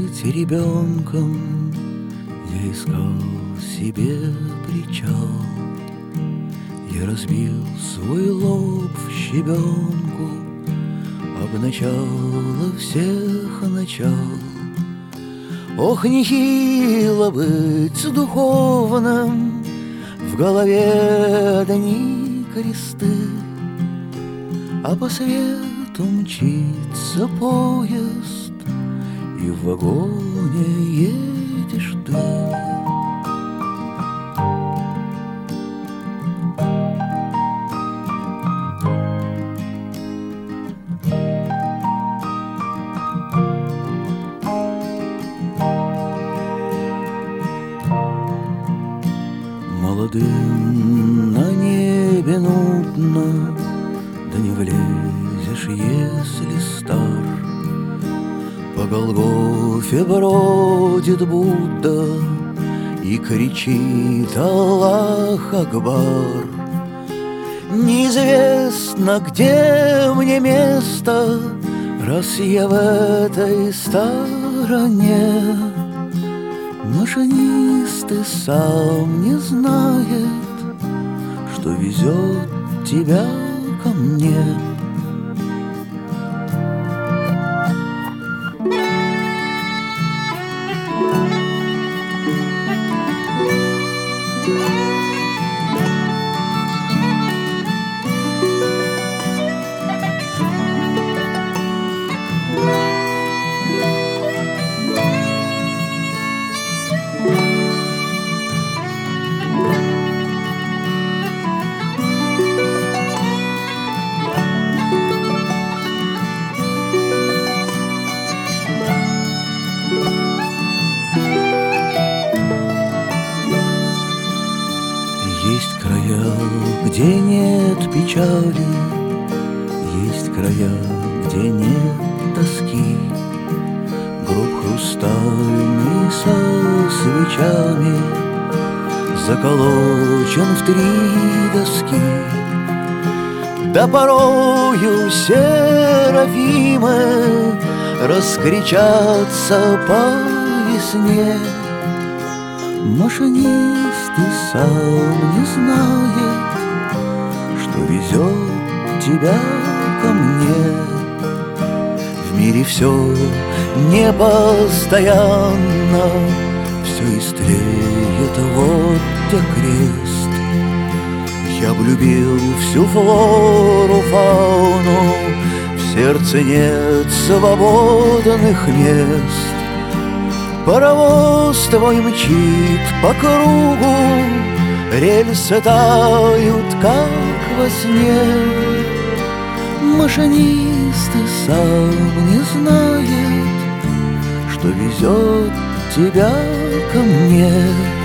быть ребенком, я искал себе причал. Я разбил свой лоб в щебенку об начало всех начал. Ох, нехило быть духовным, в голове одни кресты, а по свету мчится поезд, и в вагоне едешь ты. Молодым на небе нудно, да не влезешь, если стар. По Голгофе бродит Будда и кричит Аллах Акбар. Неизвестно, где мне место, раз я в этой стороне. Машинист и сам не знает, что везет тебя ко мне. Есть края, где нет печали, есть края, где нет тоски. Гроб хрустальный со свечами заколочен в 3 доски. Да порою серафимы раскричатся по весне. Машинист и сам не знает, что везет тебя ко мне. В мире все непостоянно, все истлеет, вот где крест. Я б любил всю флору, фауну, в сердце нет свободных мест. Паровоз твой мчит по кругу, рельсы тают, как во сне. Машинист и сам не знает, что везет тебя ко мне.